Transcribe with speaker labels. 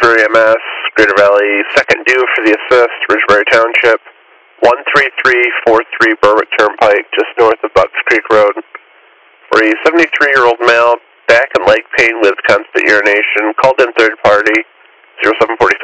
Speaker 1: for EMS, Greater Valley, second due for the assist, Ridgebury Township, 13343 Berwick Turnpike, just north of Bucks Creek Road, for a 73-year-old male, back and leg pain with constant urination, called in third party, 0745.